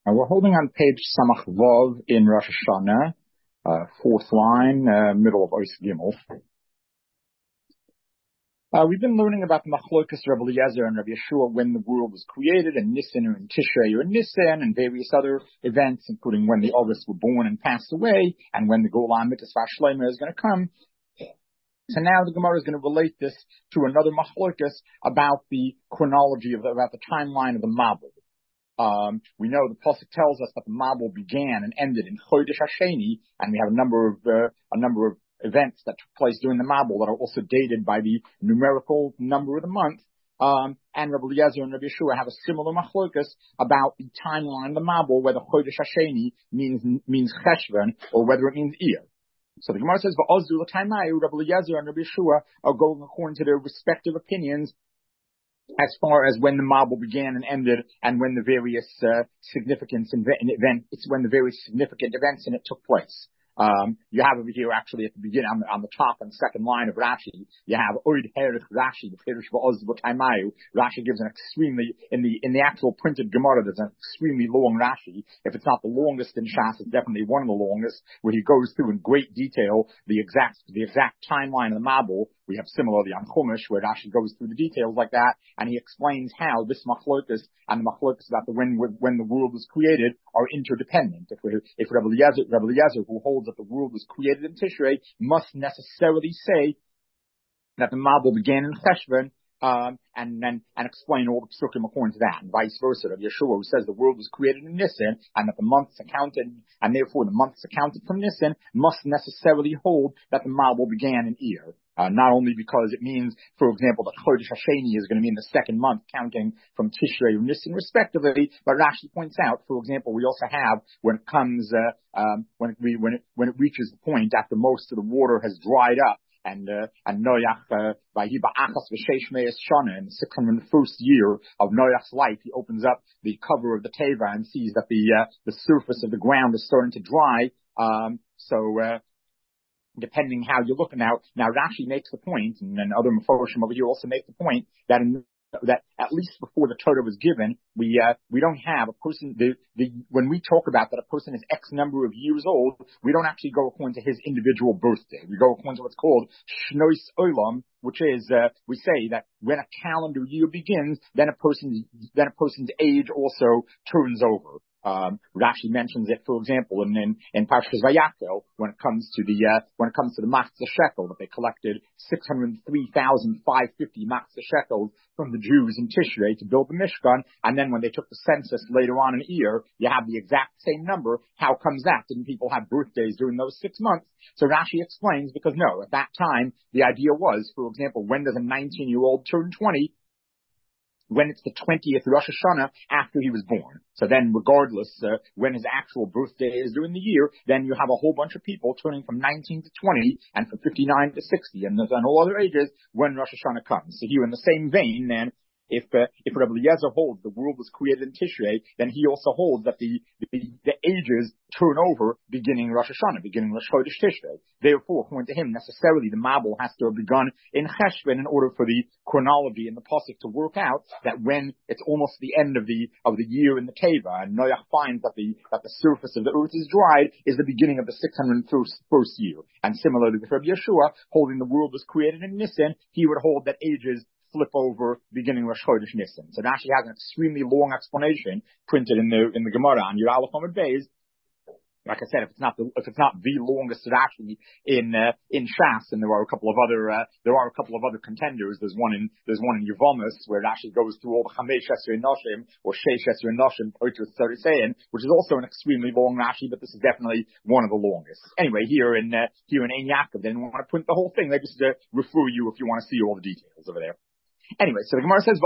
We're holding on page Samach Vov in Rosh Hashanah, fourth line, middle of Ois Gimel. We've been learning about the Machlokas Rabbi Eliezer and Rabbi Yeshua when the world was created, and Nisan or in Tishrei or in Nisan, and various other events, including when the Ovis were born and passed away, and when the Golan Mitzvah Shleima is going to come. So now the Gemara is going to relate this to another Machlokas about the chronology about the timeline of the Mabul. We know the pasuk tells us that the Mabul began and ended in Chodesh Hasheni, and we have a number of events that took place during the Mabul that are also dated by the numerical number of the month. And Rabbi Eliezer and Rabbi Yeshua have a similar machlokas about the timeline of the Mabul, whether Chodesh Hasheni means Cheshvan or whether it means Iyar. So the Gemara says, "Va'ozu l'taimayu." Rabbi Eliezer and Rabbi Yeshua are going according to their respective opinions as far as when the Mabul began and ended, and when the various significant events in it took place. You have over here actually at the beginning, on the top and second line of Rashi, you have Oid Herich Rashi, the Pirush Va'oz V'Taimayu. Rashi gives an extremely, in the actual printed Gemara, there's an extremely long Rashi. If it's not the longest in Shas, it's definitely one of the longest, where he goes through in great detail the exact timeline of the Mabul. We have similarly on Chumash, where Rashi goes through the details like that, and he explains how this machlokas and the machlokas about when the world was created are interdependent. If Rabbi Eliezer, who holds that the world was created in Tishrei, must necessarily say that the Mabul began in Cheshvan, and explain all the psukim according to that, and vice versa. Rabbi Yeshua, who says the world was created in Nisan, and that the months accounted, and therefore the months accounted from Nisan, must necessarily hold that the Mabul began in Iyar. Not only because it means, for example, that Chodesh Hasheni is going to mean the second month counting from Tishrei or Nisan respectively, but Rashi points out, for example, we also have when it comes, when it reaches the point after most of the water has dried up, and Noach, Vayiba Achas V'Sheish Me'es Shana, in the 601st year of Noach's life, he opens up the cover of the Teva and sees that the surface of the ground is starting to dry. Depending how you're looking now Rashi makes the point, and then other Meforshim over here also make the point that that at least before the Torah was given, we don't have a person, when we talk about that a person is X number of years old, we don't actually go according to his individual birthday. We go according to what's called Shnois Olam, which is, we say that when a calendar year begins, then a person's age also turns over. Rashi mentions it, for example, in Parshas Vayakhel, when it comes to the Machzah Shekel, that they collected 603,550 Machzah Shekels from the Jews in Tishrei to build the Mishkan, and then when they took the census later on in Iyar, you have the exact same number. How comes that? Didn't people have birthdays during those 6 months? So Rashi explains, because no, at that time, the idea was, for example, when does a 19-year-old turn 20? When it's the 20th Rosh Hashanah after he was born. So then regardless when his actual birthday is during the year, then you have a whole bunch of people turning from 19 to 20 and from 59 to 60 and all other ages when Rosh Hashanah comes. So here in the same vein, then, if Rabbi Eliezer holds the world was created in Tishrei, then he also holds that the ages turn over beginning Rosh Hashanah, beginning Rosh Chodesh Tishrei. Therefore, according to him, necessarily the Mabul has to have begun in Cheshvan in order for the chronology in the pasuk to work out that when it's almost the end of the year in the Teva, and Noach finds that the surface of the earth is dried, is the beginning of the 601st year. And similarly with Rabbi Yeshua, holding the world was created in Nisan, he would hold that ages flip over beginning Rosh Chodesh Nisan. So now she has an extremely long explanation printed in the Gemara on Yud Aleph Amud Beis. Like I said, if it's not the longest Rashi in Shas, and there are a couple of other contenders. There's one in Yevomis where Rashi goes through all the Chamesh Esrei Noshim or Sheish Esrei Noshim which is also an extremely long Rashi, but this is definitely one of the longest. Anyway, here in Ein Yaakov, they didn't want to print the whole thing. They just refer you if you want to see all the details over there. Anyway, so the Gemara says,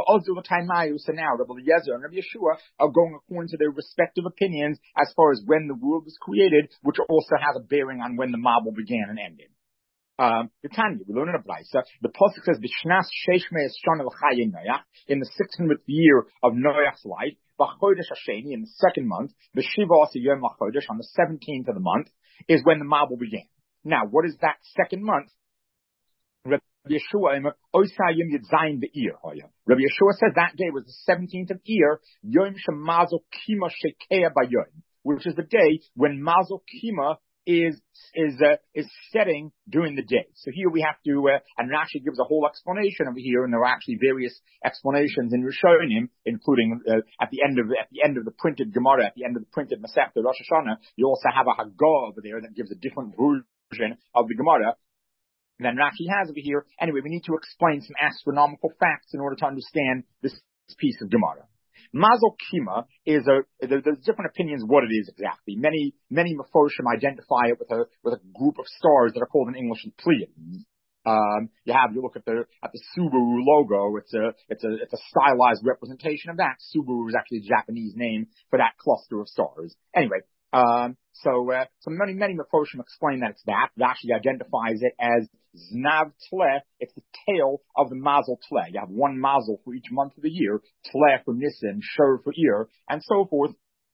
so now Rabbi Eliezer and Rabbi Yeshua are going according to their respective opinions as far as when the world was created, which also has a bearing on when the Mabul began and ended. The Tanya, we learn in a Brisa, the pasuk says, B'shnas sheish me'es shana l'chayin Noach, in the 600th year of Noach's life, B'chodesh Hasheni, in the second month, B'shiva yom l'chodesh, on the 17th of the month, is when the Mabul began. Now, what is that second month? Rabbi Yeshua Rabbi Yeshua says that day was the 17th of Iyar, Yom Shemazel Kima Shekea Bayoim, which is the day when Mazel Kima is setting during the day. So here we have to, and Rashi gives a whole explanation over here, and there are actually various explanations in Rishonim, including at the end of the printed Gemara, at the end of the printed Masechta Rosh Hashanah, you also have a Haggadah over there that gives a different version of the Gemara than Rashi has over here. Anyway, we need to explain some astronomical facts in order to understand this piece of Gemara. Mazel Kima is there's different opinions what it is exactly. Many Meforshim identify it with a group of stars that are called in English Pleiades. You look at the Subaru logo. It's a stylized representation of that. Subaru is actually a Japanese name for that cluster of stars. Anyway, so many Meforshim explain that it's that. Rashi identifies it as Znav Tleh. It's the tail of the Mazel Tleh. You have one Mazel for each month of the year, Tleh for Nisan, Shur for Iyar, and so forth.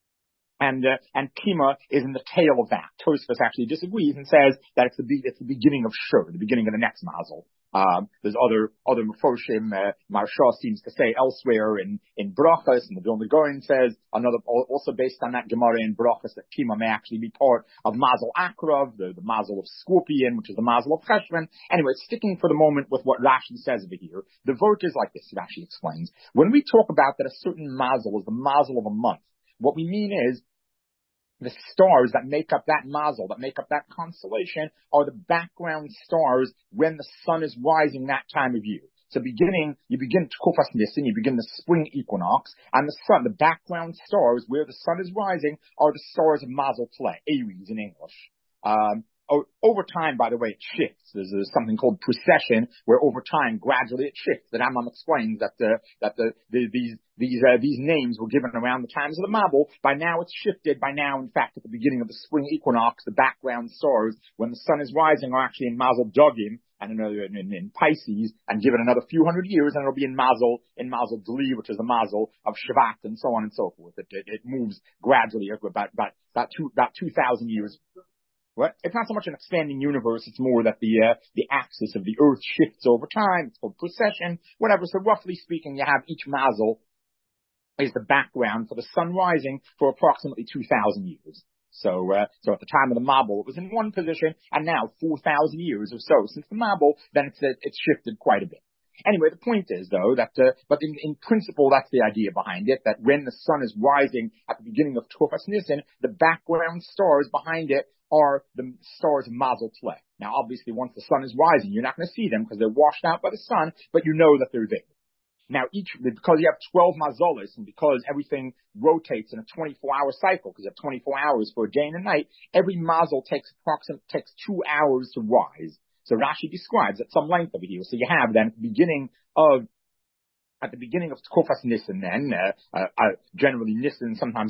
And Kima is in the tail of that. Tosfos actually disagrees and says that it's the beginning of Shur, the beginning of the next Mazel. There's other Meforshim, Maharsha seems to say elsewhere in Brachas, and the Vilna Gaon says also based on that Gemara in Brachas, that Kima may actually be part of Mazel Akrav, the Mazel of Scorpion, which is the Mazel of Cheshvan. Anyway, sticking for the moment with what Rashi says over here, the vort is like this, Rashi explains. When we talk about that a certain Mazel is the Mazel of a month, what we mean is the stars that make up that mazel, that make up that constellation, are the background stars when the sun is rising that time of year. So you begin Tchufas Nisan, you begin the spring equinox, and the background stars where the sun is rising are the stars of Mazel Tleh, Aries in English. Over time, by the way, it shifts. There's something called precession, where over time, gradually it shifts. The Rambam explains that these names were given around the times of the Mabul. By now, it's shifted. By now, in fact, at the beginning of the spring equinox, the background stars, when the sun is rising, are actually in Mazel Dogim and in Pisces, and given another few hundred years, and it'll be in Mazel Dli, which is the Mazel of Shvat, and so on and so forth. It moves gradually about 2,000 years. What? It's not so much an expanding universe, it's more that the axis of the earth shifts over time. It's called precession, whatever. So roughly speaking, you have each mazel is the background for the sun rising for approximately 2,000 years. So at the time of the Mabul, it was in one position, and now 4,000 years or so since the Mabul, then it's shifted quite a bit. Anyway, the point is, though, that, but in principle, that's the idea behind it, that when the sun is rising at the beginning of Tchufas Nisan, the background stars behind it are the stars of Mazel Tleh. Now, obviously, once the sun is rising, you're not going to see them because they're washed out by the sun, but you know that they're there. Now, because you have 12 mazolis, and because everything rotates in a 24-hour cycle, because you have 24 hours for a day and a night, every mazel takes 2 hours to rise. So Rashi describes at some length over here. So you have then at the beginning of Tchufas Nisan, then generally Nisan, sometime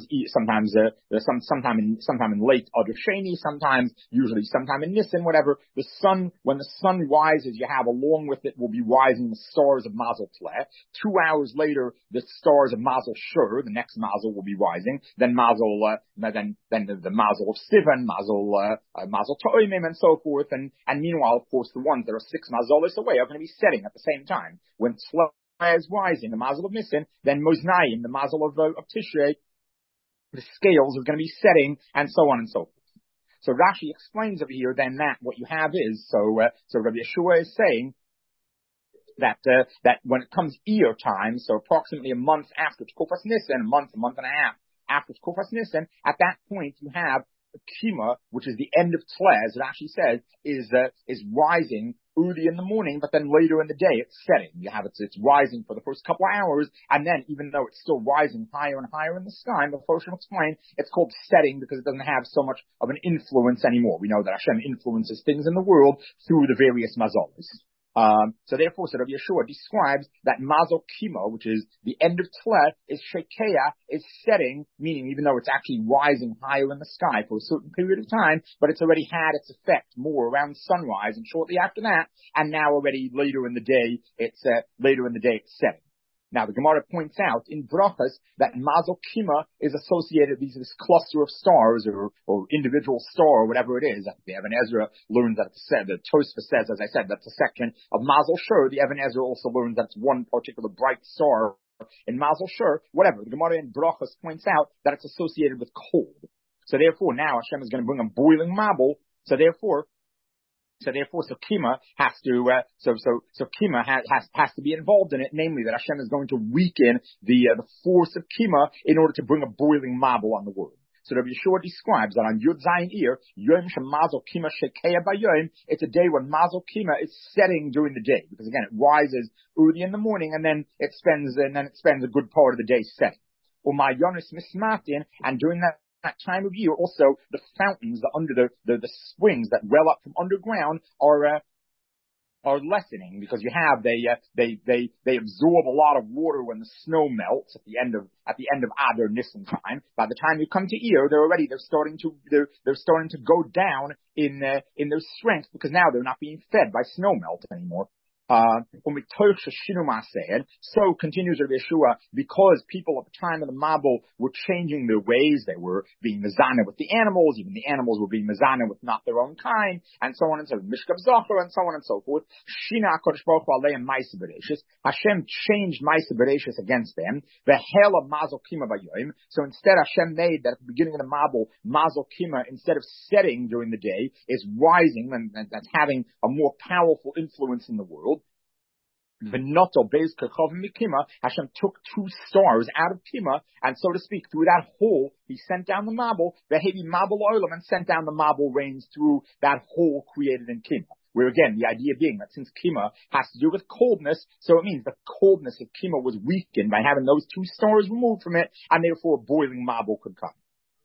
in late Adar Sheni, usually sometime in Nisan, whatever. When the sun rises, you have along with it will be rising the stars of Mazel Tleh. 2 hours later, the stars of Mazel Shur, the next Mazel, will be rising. Then the Mazel of Sivan, Mazel Ta'imim, and so forth. And meanwhile, of course, the ones that are 6 mazolis away are going to be setting at the same time. When is rising, the Mazel of Nisan, then Moznayim, the Mazel of Tishrei, the scales are going to be setting, and so on and so forth. So Rashi explains over here then that what you have is, so Rabbi Yeshua is saying that when it comes Iyar time, so approximately a month after Tchufas Nisan, a month and a half after Tchufas Nisan, at that point you have Kima, which is the end of Tleh, as Rashi says, is rising early in the morning, but then later in the day it's setting. You have it's rising for the first couple of hours, and then even though it's still rising higher and higher in the sky, the Mephoshim explain it's called setting because it doesn't have so much of an influence anymore. We know that Hashem influences things in the world through the various mazolis. So therefore, Rabbi Yeshua describes that Mazel Kima, which is the end of Tleh, is Shekeah, is setting, meaning even though it's actually rising higher in the sky for a certain period of time, but it's already had its effect more around sunrise and shortly after that, and now already later in the day, it's setting. Now, the Gemara points out in Brachas that Mazel Kima is associated with this cluster of stars or individual star or whatever it is. The Even Ezra learns that the Tosfos says, as I said, that's a section of Mazel Shur. The Even Ezra also learns that it's one particular bright star in Mazel Shur, whatever. The Gemara in Brachas points out that it's associated with cold. So therefore, now Hashem is going to bring a boiling mabul. So therefore, Kima has to, Kima has to be involved in it, namely that Hashem is going to weaken the force of Kima in order to bring a boiling mabul on the world. So Rabbi Yeshua describes that on Yud Zayin Ir, Yom Shemazel Kima Shekeya Bayom, it's a day when Mazel Kima is setting during the day, because again, it rises early in the morning and then it spends a good part of the day setting. Umayonis Mismatin, and during that time of year, also the fountains, the springs that well up from underground are lessening, because you have they absorb a lot of water when the snow melts at the end of Adar Nisan time. By the time you come to Iyar, they're starting to go down in their strength, because now they're not being fed by snow melt anymore. So continues Rabbi Yeshua, because people at the time of the Mabul were changing their ways, they were being mezana with the animals, even the animals were being mezana with not their own kind, and so on and so forth, Mishkav Zachar, and so on and so forth. Shina HaKadosh Baruch Hu Aleim Ma'aseh Bereshis, Hashem changed Ma'aseh Bereshis against them, V'hela Mazel Kima Bayoim, so instead Hashem made that at the beginning of the Mabul, Mazel Kima, instead of setting during the day, is rising, and that's having a more powerful influence in the world. V'noto beis kechavim mikima, Hashem took two stars out of Kima, and so to speak, through that hole, he sent down the Mabul, v'hevi Mabul oilam, and sent down the Mabul rains through that hole created in Kima. Where again, the idea being that since Kima has to do with coldness, so it means the coldness of Kima was weakened by having those two stars removed from it, and therefore a boiling Mabul could come.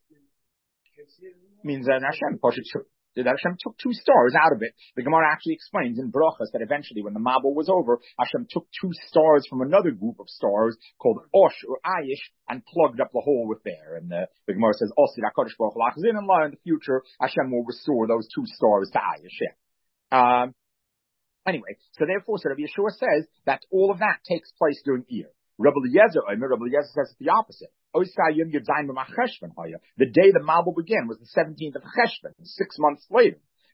Means that Hashem took two stars out of it. The Gemara actually explains in Brachas that eventually, when the Mabul was over, Hashem took two stars from another group of stars called Osh or Ayish and plugged up the hole with there. And the Gemara says, Osid HaKadosh Baruch Hu Lachzin, and in the future, Hashem will restore those two stars to Ayish. Anyway, so Rabbi Yeshua says that all of that takes place during Iyar. Rabbi Eliezer says the opposite. The day the Mabul began was the 17th of Cheshvan, 6 months later.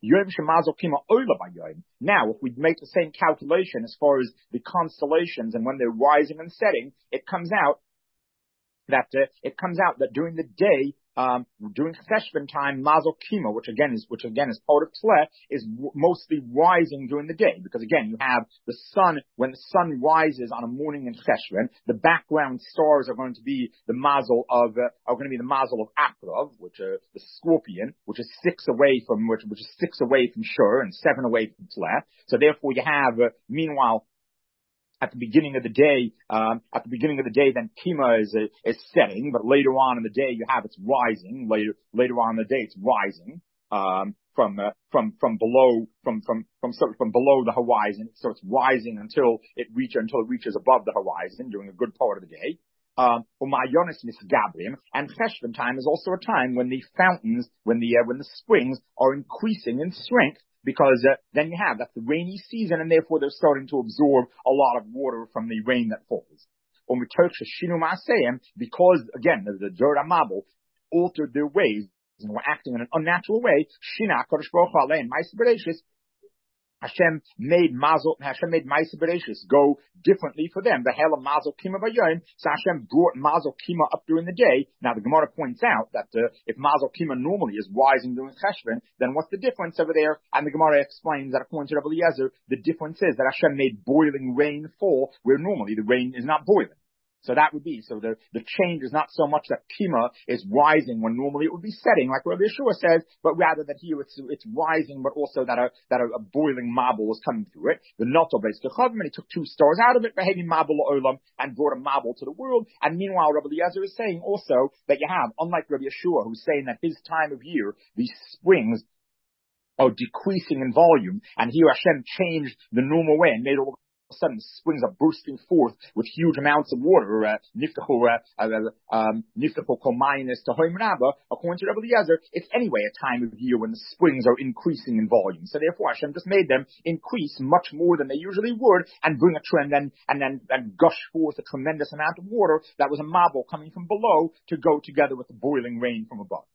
Now, if we make the same calculation as far as the constellations and when they're rising and setting, it comes out that during the day, during Cheshvan time, Mazel Kima, which again is part of Tleh, is mostly rising during the day, because again you have the sun. When the sun rises on a morning in Cheshvan, the background stars are going to be the Mazel of Akrav, which the Scorpion, which is 6 away from Shur and 7 away from Tleh. So therefore you have meanwhile. At the beginning of the day, then Kima is setting, but later on in the day you have it's rising. Later on in the day it's rising from below the horizon. So it's rising until it reaches above the horizon during a good part of the day. And Cheshvan time is also a time when the fountains, when the springs are increasing in strength. Because then you have, that's the rainy season, and therefore they're starting to absorb a lot of water from the rain that falls. Because, again, the Dor HaMabul altered their ways and were acting in an unnatural way, Hashem made Ma'aseh Bereshis go differently for them. The Hela Mazel Kima Bayom. So Hashem brought Mazel Kima up during the day. Now the Gemara points out that if Mazel Kima normally is rising during Cheshvan, then what's the difference over there? And the Gemara explains that according to Rabbi Eliezer, the difference is that Hashem made boiling rain fall where normally the rain is not boiling. So that would be, so the change is not so much that Kima is rising when normally it would be setting, like Rabbi Yeshua says, but rather that here it's rising, but also that a boiling Mabul is coming through it. The Noto Beis Kechavim, and he took two stars out of it, Behevi Mabul Olam, and brought a Mabul to the world. And meanwhile, Rabbi Eliezer is saying also that you have, unlike Rabbi Yeshua, who's saying that his time of year, these springs are decreasing in volume, and here Hashem changed the normal way and made all a sudden the springs are bursting forth with huge amounts of water, niftachu komaynis to hoim rabba, according to Rabbi Eliezer, it's anyway a time of year when the springs are increasing in volume. So therefore Hashem just made them increase much more than they usually would and bring a trend and gush forth a tremendous amount of water that was a mabul coming from below to go together with the boiling rain from above.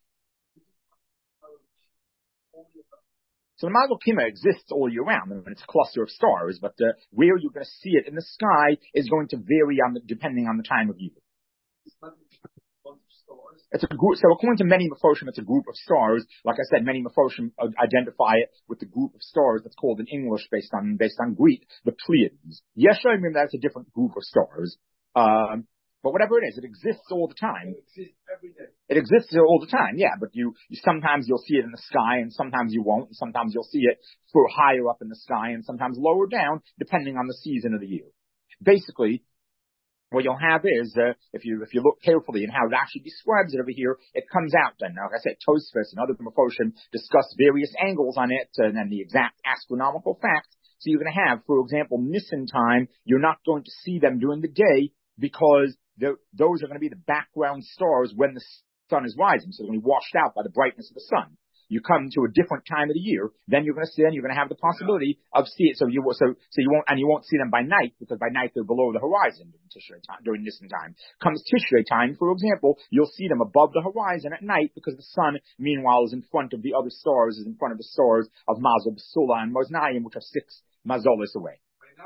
So the Mazel Kima exists all year round, and it's a cluster of stars, but where you're going to see it in the sky is going to vary depending on the time of year. It's a group, so according to many Mefoshim, it's a group of stars. Like I said, many Mefoshim identify it with the group of stars that's called in English based on Greek, the Pleiades. Yesha, that's a different group of stars. But whatever it is, it exists all the time. It exists every day. It exists all the time, yeah, but you sometimes you'll see it in the sky and sometimes you won't, and sometimes you'll see it for higher up in the sky and sometimes lower down, depending on the season of the year. Basically, what you'll have is, if you look carefully in how it actually describes it over here, it comes out, and like I said, Tosfos and other Mefoshim discuss various angles on it and the exact astronomical facts. So you're going to have, for example, Nisan time, you're not going to see them during the day because those are going to be the background stars when the sun is rising. So they're going to be washed out by the brightness of the sun. You come to a different time of the year, then you're going to have the possibility of seeing it. So you won't see them by night because by night they're below the horizon during Nisan time. Comes Tishrei time, for example, you'll see them above the horizon at night because the sun, meanwhile, is in front of the other stars, is in front of the stars of Mazel, B'Sula, and Moznayim, which are 6 Mazolis away.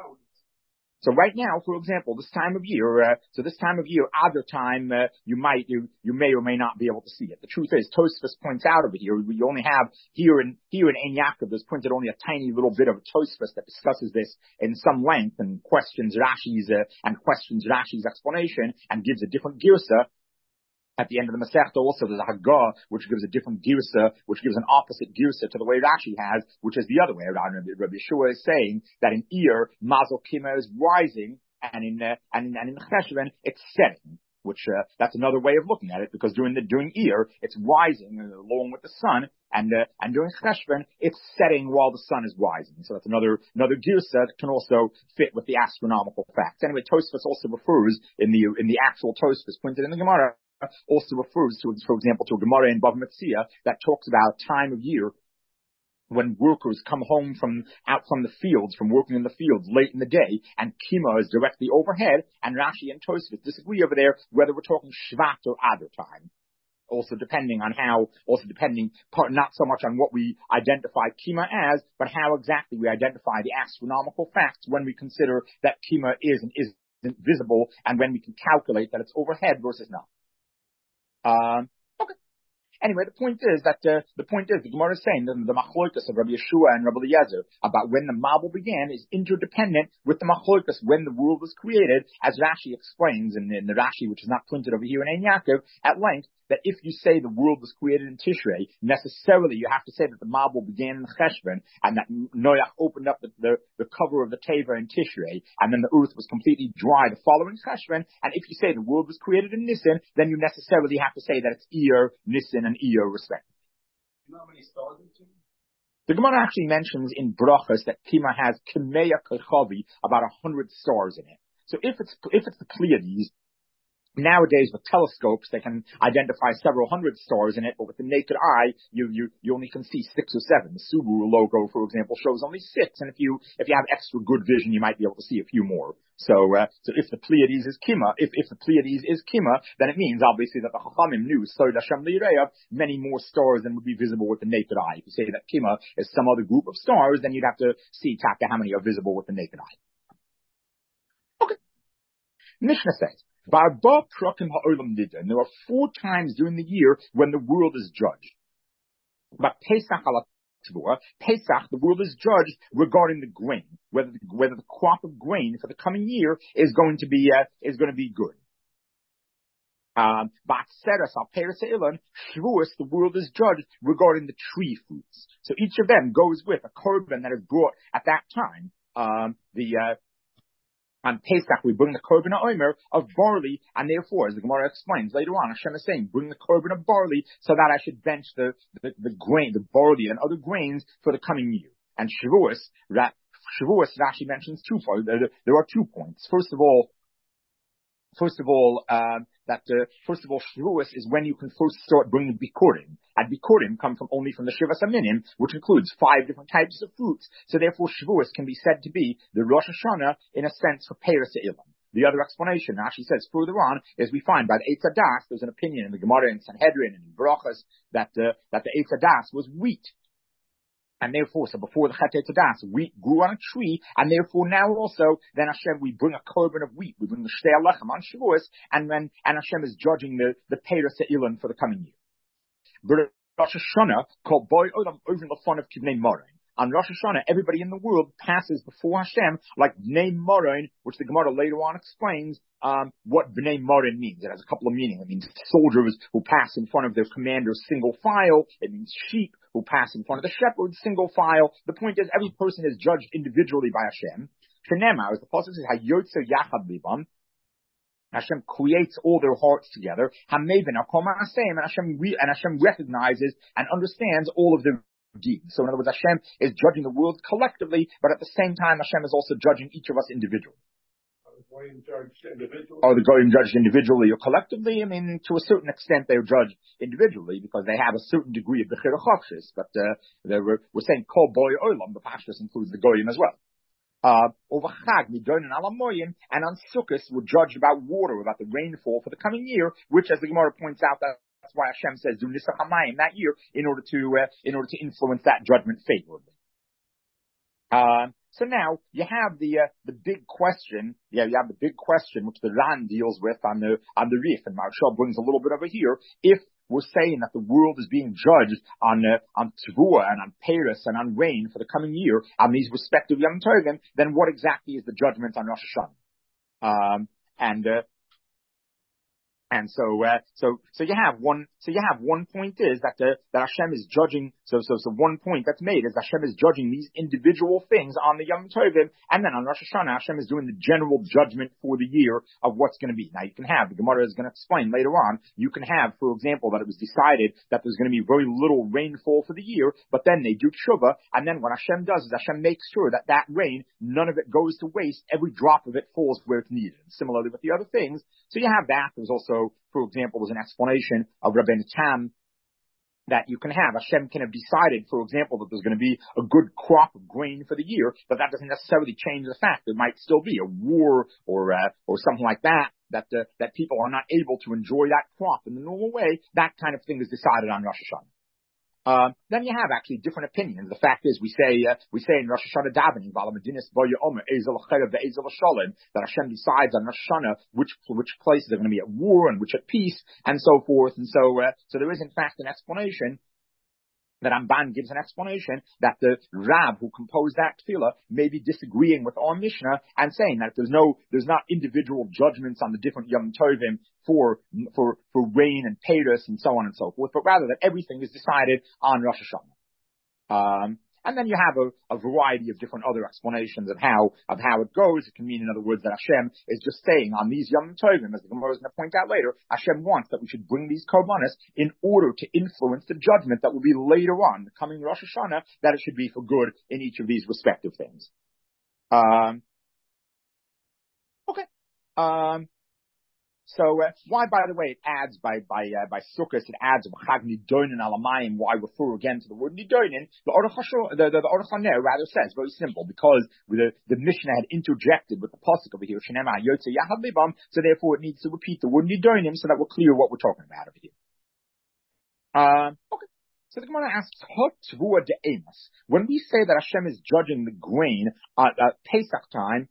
So right now, for example, this time of year, other time, you may or may not be able to see it. The truth is, Tosfos points out over here, we only have here in Ein Yaakov, there's printed only a tiny little bit of Tosfos that discusses this in some length and questions Rashi's explanation and gives a different girsa. At the end of the Masechta also there's a Haggah, which gives a different girsa, which gives an opposite girsa to the way Rashi has, which is the other way around. Rabbi Yeshua is saying that in Iyar, Mazel Kima is rising, and in Cheshvan, it's setting. Which, that's another way of looking at it, because during Iyar, it's rising along with the sun, and during Cheshvan, it's setting while the sun is rising. So that's another girsa that can also fit with the astronomical facts. Anyway, Tosfos also refers in the actual Tosfos printed in the Gemara, also refers to, for example, to a Gemara in Bava Metzia that talks about a time of year when workers come home from the fields, from working in the fields late in the day, and Kima is directly overhead, and Rashi and Tosfos disagree over there whether we're talking Shvat or Adar time. Not so much on what we identify Kima as, but how exactly we identify the astronomical facts when we consider that Kima is and isn't visible, and when we can calculate that it's overhead versus not. Okay. Anyway, the point is the Gemara is saying that the machlokas of Rabbi Yeshua and Rabbi Eliezer about when the Mabul began is interdependent with the machlokas when the world was created, as Rashi explains in the Rashi, which is not printed over here in Ein Yaakov, at length, that if you say the world was created in Tishrei, necessarily you have to say that the Mabul began in Cheshvan, and that Noach opened up the cover of the Teva in Tishrei, and then the earth was completely dry the following Cheshvan, and if you say the world was created in Nisan, then you necessarily have to say that it's Iyar, Nisan, and Iyar respectively. You know how many stars in Kima? The Gemara actually mentions in Brachas that Kima has Kimeya Kechavi, about 100 stars in it. So if it's the Pleiades, nowadays with telescopes they can identify several hundred stars in it, but with the naked eye you only can see 6 or 7. The Subaru logo, for example, shows only 6, and if you have extra good vision, you might be able to see a few more. So if the Pleiades is Kima, if the Pleiades is Kima, then it means obviously that the Chachamim knew Sod Hashem Li'Reya, many more stars than would be visible with the naked eye. If you say that Kima is some other group of stars, then you'd have to see Taka how many are visible with the naked eye. Okay. Mishnah says, there are 4 times during the year when the world is judged. But Pesach, the world is judged regarding the grain, whether the crop of grain for the coming year is going to be good. Shavuos, the world is judged regarding the tree fruits. So each of them goes with a korban that is brought at that time. On Pesach, we bring the korban omer of barley, and therefore, as the Gemara explains later on, Hashem is saying, bring the korban of barley so that I should bench the grain, the barley and other grains for the coming year. And Shavuos, Shavuos, Rashi mentions twofold. There are 2 points. First of all, Shavuos is when you can first start bringing bikurim. And bikurim come only from the Shivas Aminim, which includes 5 different types of fruits. So therefore, Shavuos can be said to be the Rosh Hashanah in a sense for Peiros Ilam. The other explanation, Rashi says further on, is we find by the Eitz Hadas, there's an opinion in the Gemara in Sanhedrin and in Brachas that the Eitz Hadas was wheat. And therefore, so before the Chet Eitz wheat grew on a tree, and therefore now also, then Hashem, we bring a korban of wheat, we bring the Shtei Alechem on Shavuos, and Hashem is judging the Peiros Ilan for the coming year. But Rosh Hashanah, called Boy Olam, over the fun of Kibnei Morain. On Rosh Hashanah, everybody in the world passes before Hashem like Bnei Morain, which the Gemara later on explains what Bnei Morain means. It has a couple of meanings. It means soldiers who pass in front of their commanders single file. It means sheep who pass in front of the shepherd single file. The point is, every person is judged individually by Hashem. Shenema, as the Pasuk says, Hayotze Yachad Libam. Hashem creates all their hearts together. Hamevin Akom Asem, and Hashem recognizes and understands all of their deeds. So in other words, Hashem is judging the world collectively, but at the same time, Hashem is also judging each of us individually. Are the Goyim judged individually? Are the Goyim judged individually or collectively? I mean, to a certain extent, they're judged individually because they have a certain degree of Bechira Chofshis, but we're saying Kol Boy Olam, the Pashtus includes the Goyim as well. Over Chag, Midon and Alamoyim, and on Sukkot, we're judged about water, about the rainfall for the coming year, which, as the Gemara points out, that's why Hashem says do Nisach Hamayim that year in order to influence that judgment favorably. So now you have the big question. Yeah, you have the big question which the Ran deals with on the Rif, and Marshal brings a little bit over here. If we're saying that the world is being judged on Tvuah and on Peiros and on rain for the coming year on these respective Yom Tovim, then what exactly is the judgment on Rosh Hashanah? And so you have one point is that Hashem is judging. So one point that's made is Hashem is judging these individual things on the Yom Tovim, and then on Rosh Hashanah Hashem is doing the general judgment for the year of what's going to be. Now you can have, the Gemara is going to explain later on, you can have, for example, that it was decided that there's going to be very little rainfall for the year, but then they do tshuva, and then what Hashem does is Hashem makes sure that rain, none of it goes to waste, every drop of it falls where it's needed. Similarly with the other things, so you have that. There's also, for example, there's an explanation of Rabbeinu Tam that you can have. Hashem can have decided, for example, that there's going to be a good crop of grain for the year, but that doesn't necessarily change the fact there might still be a war or something like that people are not able to enjoy that crop in the normal way. That kind of thing is decided on Rosh Hashanah. Then you have actually different opinions. The fact is, we say in Rosh Hashanah davening, that Hashem decides on Rosh Hashanah which places are going to be at war and which at peace, and so forth. And so there is in fact an explanation. That Ramban gives an explanation that the Rab who composed that tefillah may be disagreeing with our Mishnah and saying that there's not individual judgments on the different Yom Tovim for rain and Peiros and so on and so forth, but rather that everything is decided on Rosh Hashanah. And then you have a variety of different other explanations of how it goes. It can mean, in other words, that Hashem is just saying on these Yom Tovim, as the Gemara is going to point out later, Hashem wants that we should bring these korbanos in order to influence the judgment that will be later on, the coming Rosh Hashanah, that it should be for good in each of these respective things. Okay. So why, by the way, it adds by Sukkot, it adds Chag Nidonin Alamayim. Why refer again to the word Nidonin? The Aruch HaNer rather says very simple, because the Mishnah had interjected with the pasuk over here, Shenema Yotze Yachad Libam, so therefore it needs to repeat the word Nidonim so that we're clear what we're talking about over here. Okay. So the Gemara asks, Hot Tvuah de'emas. When we say that Hashem is judging the grain at Pesach time,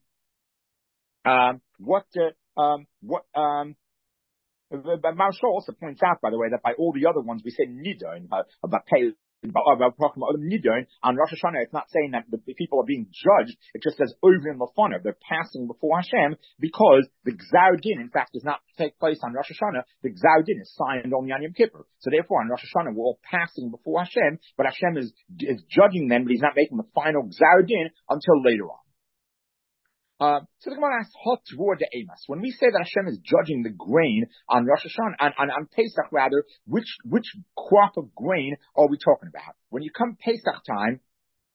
Marshal also points out, by the way, that by all the other ones we say Nidon, about Nidon, on Rosh Hashanah, it's not saying that the people are being judged, it just says over in Lefanav, they're passing before Hashem, because the Gzar Din, in fact, does not take place on Rosh Hashanah, the Gzar Din is signed only on Yom Kippur. So therefore, on Rosh Hashanah, we're all passing before Hashem, but Hashem is judging them, but He's not making the final Gzar Din until later on. So the Gemara asks, Hot Tvuah de'emas. When we say that Hashem is judging the grain on Rosh Hashanah, on Pesach rather, which crop of grain are we talking about? When you come Pesach time,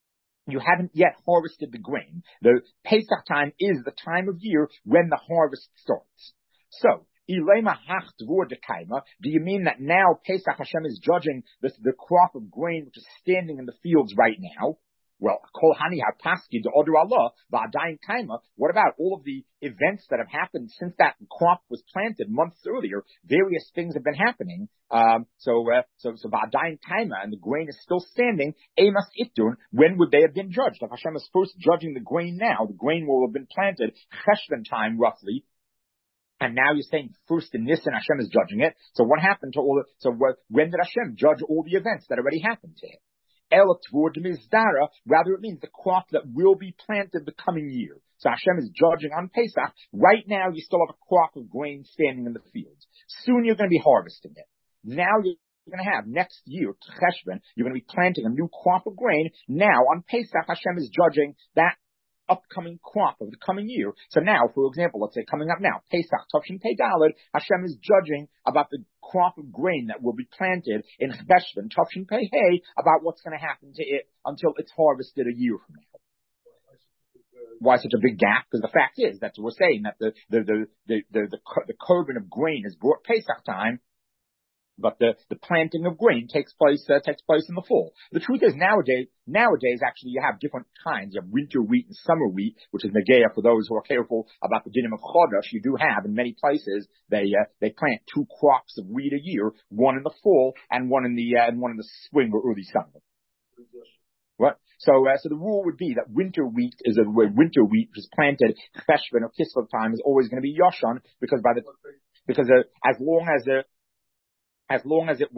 you haven't yet harvested the grain. The Pesach time is the time of year when the harvest starts. So, Ilema Hachtvor de Kaima, do you mean that now Pesach Hashem is judging the crop of grain which is standing in the fields right now? Well, Kol Hani HaPaski de Odur Allah, Va'adayin Kaima, what about all of the events that have happened since that crop was planted months earlier? Various things have been happening. So Va'adayin Kaima, and the grain is still standing. Emas Itun, when would they have been judged? If Hashem is first judging the grain now, the grain will have been planted Cheshvan time roughly. And now you're saying first in Nisan Hashem is judging it. So what happened to when did Hashem judge all the events that already happened to it? Rather it means the crop that will be planted the coming year. So Hashem is judging on Pesach. Right now you still have a crop of grain standing in the fields. Soon you're going to be harvesting it. Now you're going to have next year, Cheshvan, you're going to be planting a new crop of grain. Now on Pesach Hashem is judging that upcoming crop of the coming year. So now, for example, let's say coming up now, Pesach, Tavshin Pei Daled, Hashem is judging about the crop of grain that will be planted in Cheshvan, Tavshin Pei Hey, about what's going to happen to it until it's harvested a year from now. Why such a big gap? Because the fact is that we're saying that the korban of grain is brought Pesach time, but the planting of grain takes place in the fall. The truth is nowadays actually you have different kinds. You have winter wheat and summer wheat, which is negea for those who are careful about the dinim of chodesh. You do have in many places they plant two crops of wheat a year, one in the fall and one in the spring or early summer. What? So the rule would be that winter wheat which is planted Cheshvan or Kislev time is always going to be Yoshan because as long as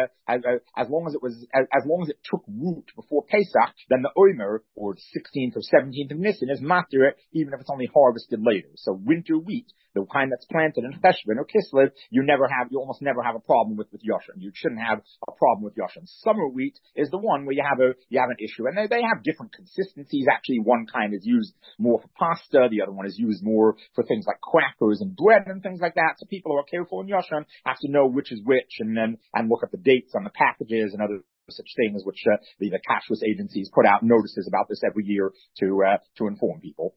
it took root before Pesach, then the Omer, or 16th or 17th of Nisan, is matir, even if it's only harvested later. So winter wheat, the kind that's planted in Cheshvan or Kislev, you almost never have a problem with Yoshan. You shouldn't have a problem with Yoshan. Summer wheat is the one where you have an issue, and they have different consistencies. Actually, one kind is used more for pasta, the other one is used more for things like crackers and bread and things like that. So people who are careful in Yoshan have to know which is which, and look at the dates on the packages and other such things, which the cashless agencies put out notices about this every year to inform people.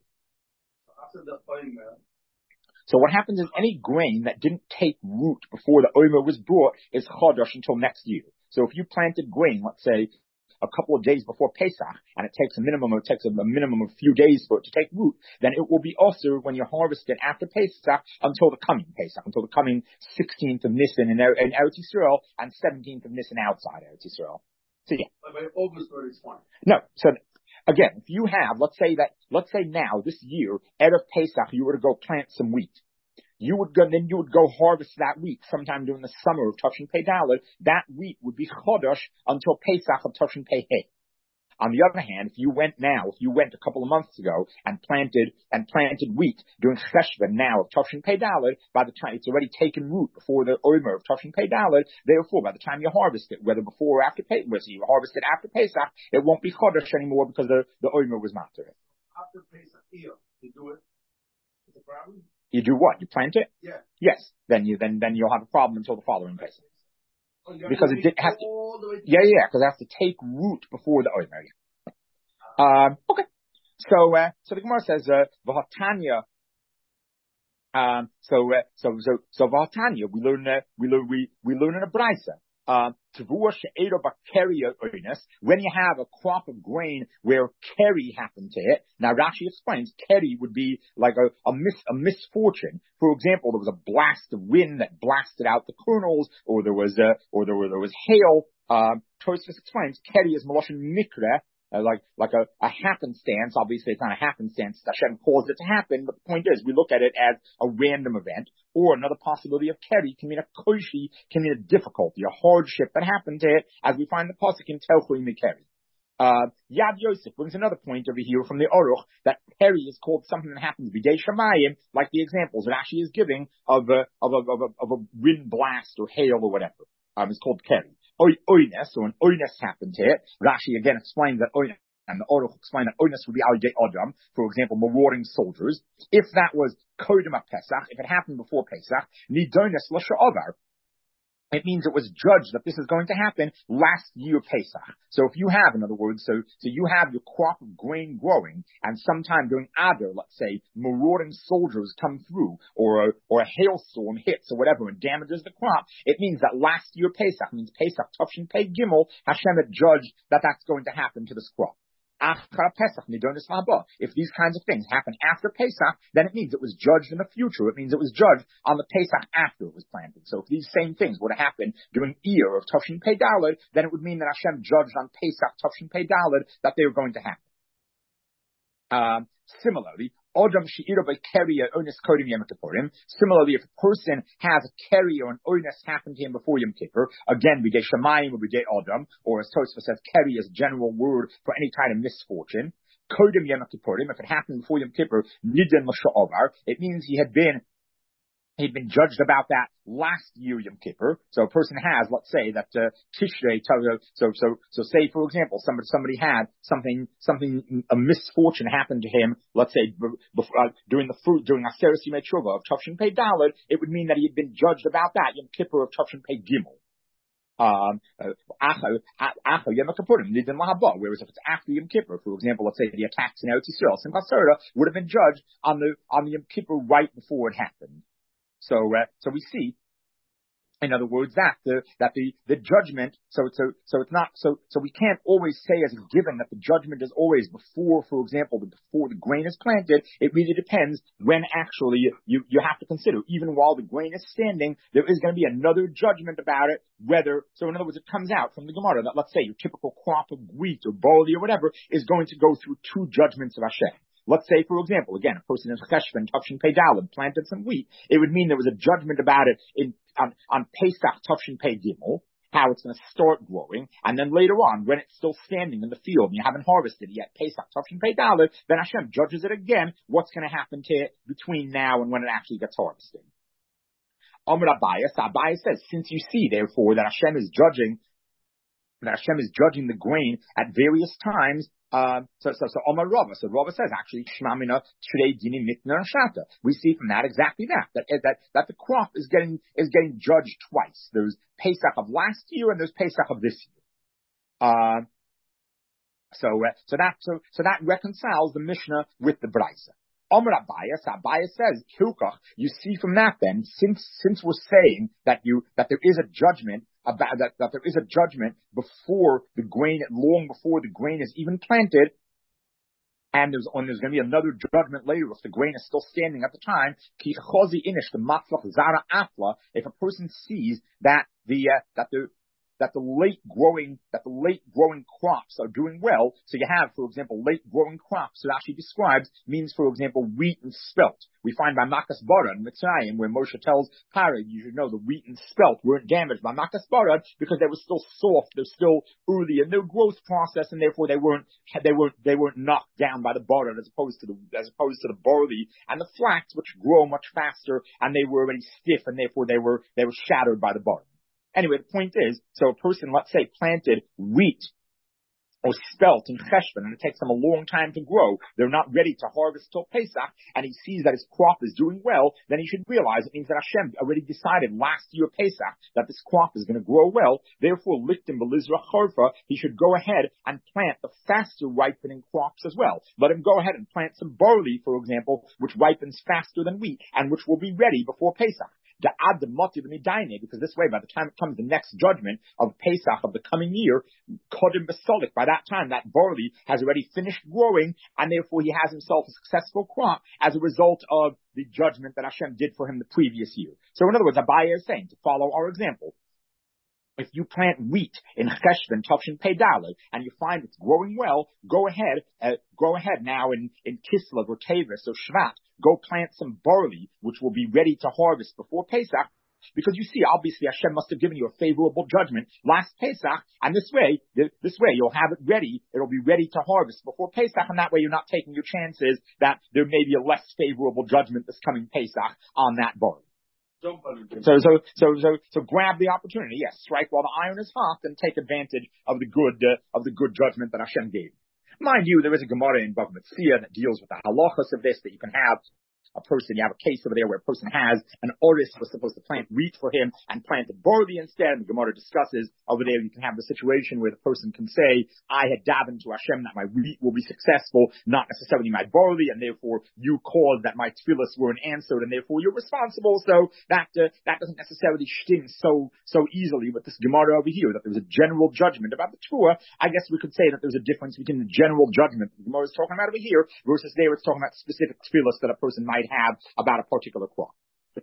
So what happens is any grain that didn't take root before the Omer was brought is chodosh until next year. So if you planted grain, let's say, a couple of days before Pesach, and it takes a minimum of a few days for it to take root, then it will be also when you harvest it after Pesach until the coming Pesach, until the coming 16th of Nisan in Eretz Yisrael and 17th of Nisan outside Eretz Yisrael. So yeah. By August or it's fine. No. So again, if you have, let's say now this year, Erev Pesach, you were to go plant some wheat. You would go harvest that wheat sometime during the summer of Tavshin Pei Daled. That wheat would be chodosh until Pesach of Tavshin Pei Hey. On the other hand, if you went a couple of months ago and planted wheat during Cheshvan now of Tavshin Pei Daled, by the time it's already taken root before the Omer of Tavshin Pei Daled, therefore by the time you harvest it, whether before or after Pesach, whether you harvest it after Pesach, it won't be chodosh anymore because the Omer was matter. After Pesach, you do it. Is the problem? You do what? You plant it? Yeah. Yes. Then you'll have a problem until the following Pesach. Oh, because it has to. Because it has to take root before the Omer. Okay. So the Gemara says, V'hatanya. So V'hatanya, we learn in a brisa. When you have a crop of grain where keri happened to it. Now Rashi explains keri would be like a misfortune. For example, there was a blast of wind that blasted out the kernels, or there was hail. Tosfos explains keri is maloshin mikra. Like a happenstance. Obviously, it's not a happenstance. Hashem caused it to happen, but the point is, we look at it as a random event. Or another possibility of keri can mean a koshi, can mean a difficulty, a hardship that happened to it, as we find the pasuk in Telchui Mikeri. Yad Yosef brings another point over here from the Aruch that keri is called something that happens b'dei shamayim, like the examples that Rashi is giving of a wind blast or hail or whatever. It's called keri. Oines, or an oines happened to it. Rashi again explains that oines, and the Aruch explained that oines would be al yedei Adam, for example, marauding soldiers. If that was kodem Pesach, if it happened before Pesach, nidonis l'sha'avar. It means it was judged that this is going to happen last year Pesach. So if you have, in other words, so you have your crop of grain growing, and sometime during Adar, let's say, marauding soldiers come through, or a hailstorm hits or whatever and damages the crop, it means that last year Pesach, means Pesach Tavshin Pei Gimel, Hashem had judged that that's going to happen to this crop. If these kinds of things happen after Pesach, then it means it was judged in the future. It means it was judged on the Pesach after it was planted. So if these same things were to happen during Iyar of Tavshin Pei Daled, then it would mean that Hashem judged on Pesach Tavshin Pei Daled that they were going to happen. Similarly, similarly, if a person has a keri or an oines happen to him before Yom Kippur, again, we get shamayim or we get adam, or as Tosfos says, keri is a general word for any kind of misfortune. Kodem Yom Kippurim, if it happened before Yom Kippur, nidin l'sha'avar, it means he'd been judged about that last year Yom Kippur. So a person has, let's say that Tishrei, so say for example, somebody had a misfortune happened to him. Let's say during Aseret Yimei Tshuva of Tavshin Pei Daled, it would mean that he had been judged about that Yom Kippur of Tavshin Pei Gimel. Whereas if it's after Yom Kippur, for example, let's say the attacks in Eretz Yisrael, Simchas Torah would have been judged on the Yom Kippur right before it happened. So we see, in other words, that the judgment. So we can't always say as a given that the judgment is always before, for example, before the grain is planted. It really depends when actually you have to consider, even while the grain is standing, there is going to be another judgment about it. So in other words, it comes out from the Gemara that, let's say, your typical crop of wheat or barley or whatever is going to go through two judgments of Hashem. Let's say, for example, again, a person in Cheshvan, Tavshin Pei Daled, planted some wheat. It would mean there was a judgment about it on Pesach Tavshin Pei Gimel, how it's going to start growing, and then later on, when it's still standing in the field and you haven't harvested it yet, Pesach Tavshin Pei Daled, then Hashem judges it again, what's going to happen to it between now and when it actually gets harvested. Amar Abayis says, since you see, therefore, that Hashem is judging the grain at various times. So Omar Rava. So Rava says actually Shmamina Shrei Dini Mitna Shata. We see from that exactly that the crop is getting judged twice. There's Pesach of last year and there's Pesach of this year. So that reconciles the Mishnah with the Braisa. Omar Abayis says, Hilkach, you see from that then, since we're saying that there is a judgment about that there is a judgment before the grain, long before the grain is even planted, and there's going to be another judgment later if the grain is still standing at the time. Ki chozi inish the matzlach zara afla. If a person sees that the late growing crops are doing well. So you have, for example, late growing crops that actually describes means, for example, wheat and spelt. We find by Makas Barad in Mitzrayim where Moshe tells Parah, you should know the wheat and spelt weren't damaged by Makas Barad because they were still soft, they're still early in their growth process, and therefore they weren't knocked down by the barad as opposed to the barley and the flax, which grow much faster, and they were already stiff, and therefore they were shattered by the barley. Anyway, the point is, so a person, let's say, planted wheat or spelt in Cheshvan, and it takes them a long time to grow. They're not ready to harvest till Pesach, and he sees that his crop is doing well, then he should realize it means that Hashem already decided last year Pesach that this crop is going to grow well. Therefore, Lichtim Belizra Chorfa, he should go ahead and plant the faster ripening crops as well. Let him go ahead and plant some barley, for example, which ripens faster than wheat, and which will be ready before Pesach. Because this way, by the time it comes the next judgment of Pesach of the coming year, Kodim Basolik, by that time that barley has already finished growing, and therefore he has himself a successful crop as a result of the judgment that Hashem did for him the previous year. So in other words, Abaye is saying, to follow our example, if you plant wheat in Cheshvan, Tavshin Pei Daled, and you find it's growing well, go ahead now in Kislev or Tevis or Shvat, go plant some barley, which will be ready to harvest before Pesach, because you see, obviously Hashem must have given you a favorable judgment last Pesach, and this way you'll have it ready, it'll be ready to harvest before Pesach, and that way you're not taking your chances that there may be a less favorable judgment this coming Pesach on that barley. So grab the opportunity. Yes, strike while the iron is hot, and take advantage of the good judgment that Hashem gave. Mind you, there is a Gemara in Bava Metzia that deals with the halachas of this that you can have a person, you have a case over there where a person has an oris was supposed to plant wheat for him and planted barley instead. And the Gemara discusses over there, you can have the situation where the person can say, I had davened to Hashem that my wheat will be successful, not necessarily my barley, and therefore you caused that my tefillas weren't answered, and therefore you're responsible. So that doesn't necessarily sting so easily with this Gemara over here, that there was a general judgment about the Tefillah. I guess we could say that there's a difference between the general judgment the Gemara is talking about over here versus there it's talking about specific tefillas that a person might have about a particular crop.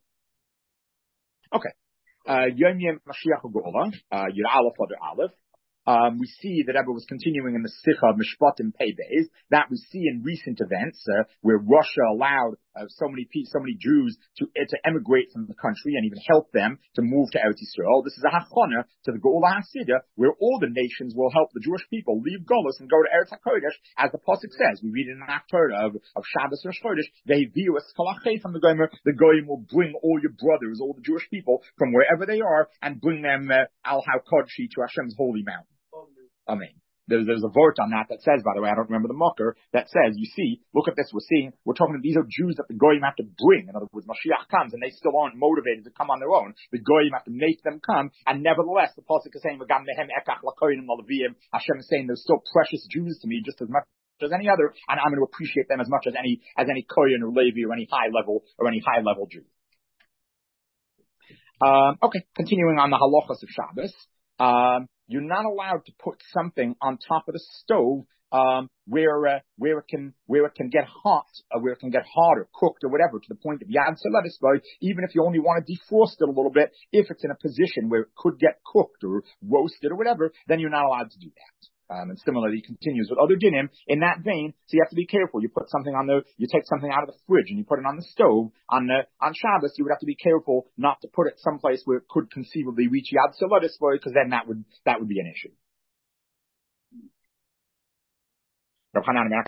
Okay. Yom Yom Mashiach U'Gola, Yud Aleph Adar Aleph. We see that Rebbe was continuing in the Sicha of Mishpatim Pei Beis, that we see in recent events where Russia allowed so many Jews to emigrate from the country and even help them to move to Eretz Yisrael. This is a hachana to the Geula Hasidah, where all the nations will help the Jewish people leave Golus and go to Eretz HaKodesh, as the pasuk says. We read in an Haftarah of Shabbos Rosh Chodesh, Ve'hiviu es kalachei from the Gomer. The Goyim will bring all your brothers, all the Jewish people, from wherever they are, and bring them al HaKodeshi to Hashem's holy mountain. Amen. There's a vort on that says, by the way, I don't remember the mocker, that says, you see, look at this, we're talking about these are Jews that the Goyim have to bring. In other words, Mashiach comes and they still aren't motivated to come on their own. The Goyim have to make them come, and nevertheless, the pasuk is saying, Hashem is saying, they're still precious Jews to me just as much as any other, and I'm going to appreciate them as much as any Kohen or Levi or any high level Jew. Okay, continuing on the halachas of Shabbos. You're not allowed to put something on top of the stove where it can get hot, where it can get hot or cooked or whatever, to the point of yad saladisbay. Even if you only want to defrost it a little bit, if it's in a position where it could get cooked or roasted or whatever, then you're not allowed to do that. And similarly, he continues with other dinim in that vein. So you have to be careful. You take something out of the fridge and you put it on the stove on Shabbos. You would have to be careful not to put it someplace where it could conceivably reach yad saladis, because then that would be an issue.